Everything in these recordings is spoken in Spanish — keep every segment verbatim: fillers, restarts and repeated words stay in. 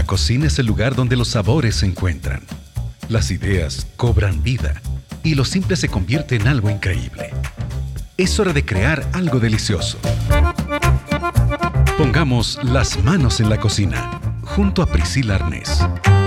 cocina es el lugar donde los sabores se encuentran. Las ideas cobran vida y lo simple se convierte en algo increíble. Es hora de crear algo delicioso. Pongamos las manos en la cocina, junto a Priscila Arnés.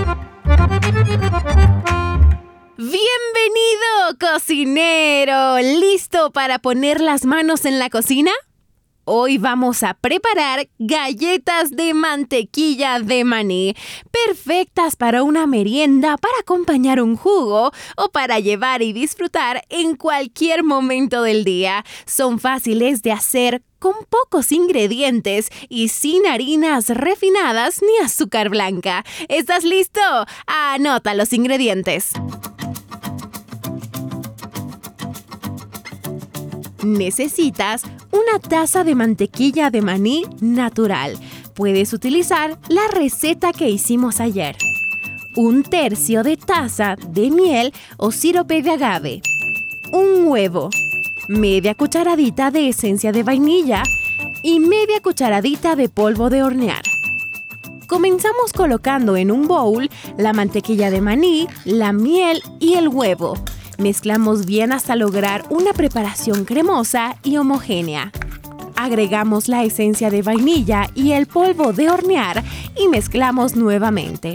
¡Bienvenido, cocinero! ¿Listo para poner las manos en la cocina? Hoy vamos a preparar galletas de mantequilla de maní, perfectas para una merienda, para acompañar un jugo o para llevar y disfrutar en cualquier momento del día. Son fáciles de hacer, con pocos ingredientes y sin harinas refinadas ni azúcar blanca. ¿Estás listo? Anota los ingredientes. Necesitas una taza de mantequilla de maní natural. Puedes utilizar la receta que hicimos ayer. Un tercio de taza de miel o sirope de agave. Un huevo. Media cucharadita de esencia de vainilla y media cucharadita de polvo de hornear. Comenzamos colocando en un bowl la mantequilla de maní, la miel y el huevo. Mezclamos bien hasta lograr una preparación cremosa y homogénea. Agregamos la esencia de vainilla y el polvo de hornear y mezclamos nuevamente.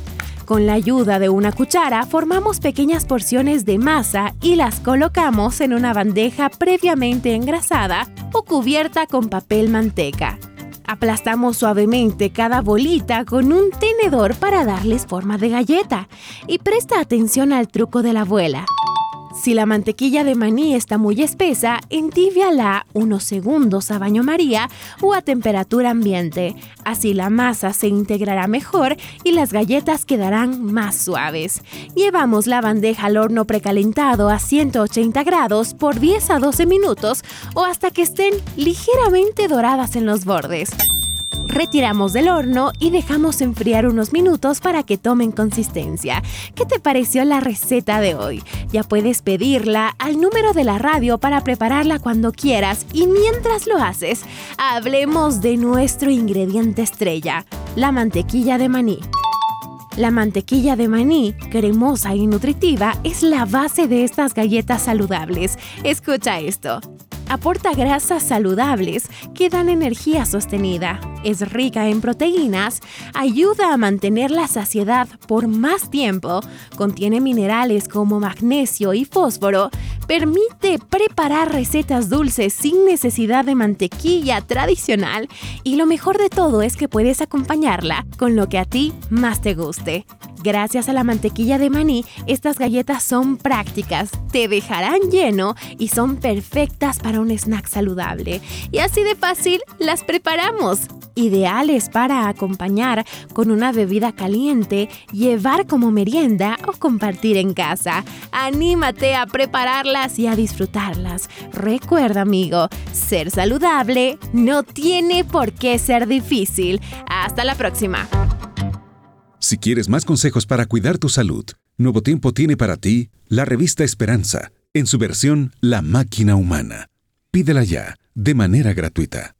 Con la ayuda de una cuchara formamos pequeñas porciones de masa y las colocamos en una bandeja previamente engrasada o cubierta con papel manteca. Aplastamos suavemente cada bolita con un tenedor para darles forma de galleta y presta atención al truco de la abuela. Si la mantequilla de maní está muy espesa, entibiala unos segundos a baño María o a temperatura ambiente. Así la masa se integrará mejor y las galletas quedarán más suaves. Llevamos la bandeja al horno precalentado a ciento ochenta grados por diez a doce minutos o hasta que estén ligeramente doradas en los bordes. Retiramos del horno y dejamos enfriar unos minutos para que tomen consistencia. ¿Qué te pareció la receta de hoy? Ya puedes pedirla al número de la radio para prepararla cuando quieras y mientras lo haces, hablemos de nuestro ingrediente estrella, la mantequilla de maní. La mantequilla de maní, cremosa y nutritiva, es la base de estas galletas saludables. Escucha esto. Aporta grasas saludables que dan energía sostenida, es rica en proteínas, ayuda a mantener la saciedad por más tiempo, contiene minerales como magnesio y fósforo, permite preparar recetas dulces sin necesidad de mantequilla tradicional y lo mejor de todo es que puedes acompañarla con lo que a ti más te guste. Gracias a la mantequilla de maní, estas galletas son prácticas, te dejarán lleno y son perfectas para un snack saludable. Y así de fácil las preparamos. Ideales para acompañar con una bebida caliente, llevar como merienda o compartir en casa. Anímate a prepararlas y a disfrutarlas. Recuerda, amigo, ser saludable no tiene por qué ser difícil. Hasta la próxima. Si quieres más consejos para cuidar tu salud, Nuevo Tiempo tiene para ti la revista Esperanza, en su versión La Máquina Humana. Pídela ya, de manera gratuita.